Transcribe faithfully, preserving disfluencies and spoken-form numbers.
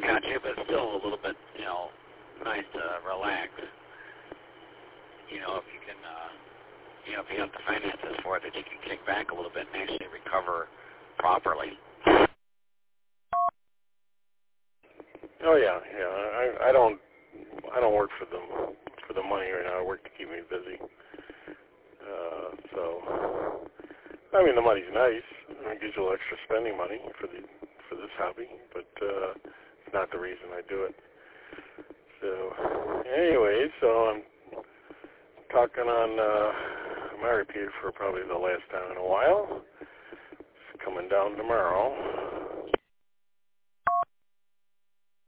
got you, but still a little bit, you know, nice to relax. You know, if you can, uh, you know, if you have the finances for it, that you can kick back a little bit and actually recover properly. Oh yeah, yeah. I I don't I don't work for the for the money right now. I work to keep me busy. Uh, so I mean, the money's nice. It gives you a little extra spending money for the for this hobby, but uh, it's not the reason I do it. So anyway, so I'm talking on uh, my repeater for probably the last time in a while. It's coming down tomorrow.